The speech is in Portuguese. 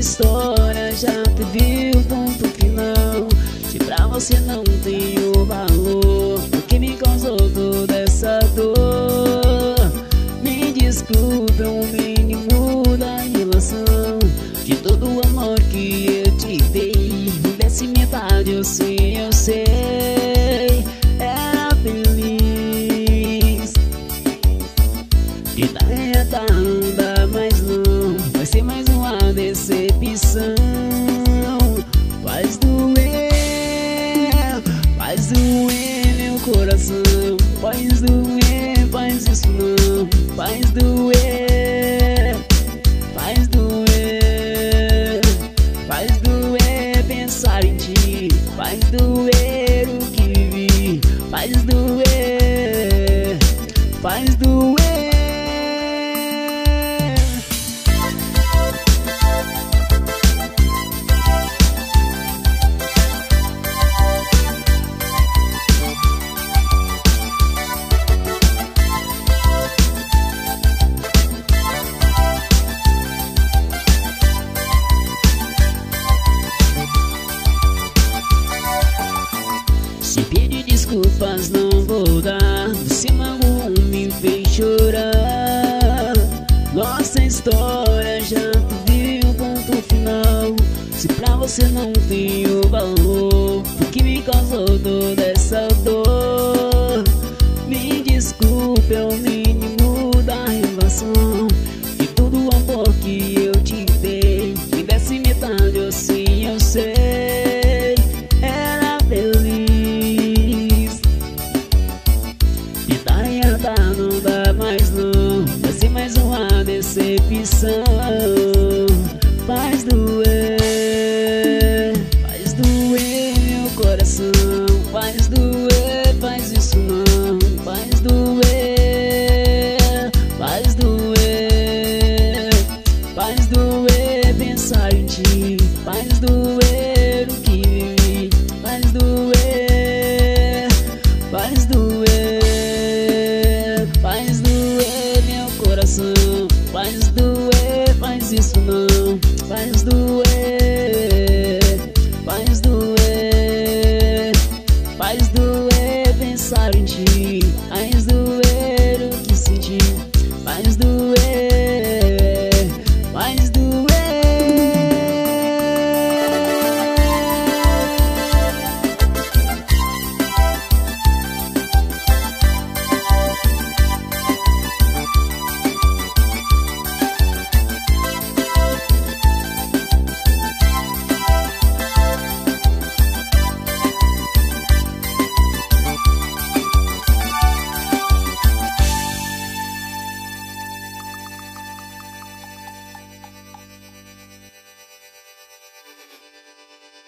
história já teve o ponto final. Se pra você não tem o valor, o que me causou toda essa dor? Me desculpe, é o mínimo da relação. De todo o amor que eu te dei, desse metade eu sei, era feliz. E da reta não dá mais não, vai ser mais uma decepção. Faz doer meu coração. Faz doer, faz isso não. Faz doer, faz doer. Faz doer pensar em ti. Faz doer o que vivi. Faz doer, faz doer. Se pedir desculpas não vou dar, você magoou, me fez chorar. Nossa história já teve um ponto final. Se pra você não tem o valor, o que me causou toda essa dor? Me desculpe, é o mínimo da relação. De todo o amor que eu te dei, me desse metade eu sei, era feliz. Não dá mais não, vai ser mais uma decepção. Faz doer meu coração. Faz doer, faz isso não. Faz doer, faz doer. Faz doer pensar em ti. Faz doer o que vivi. Faz doer, faz doer. Faz doer meu coração. Faz doer, faz isso não. Faz doer.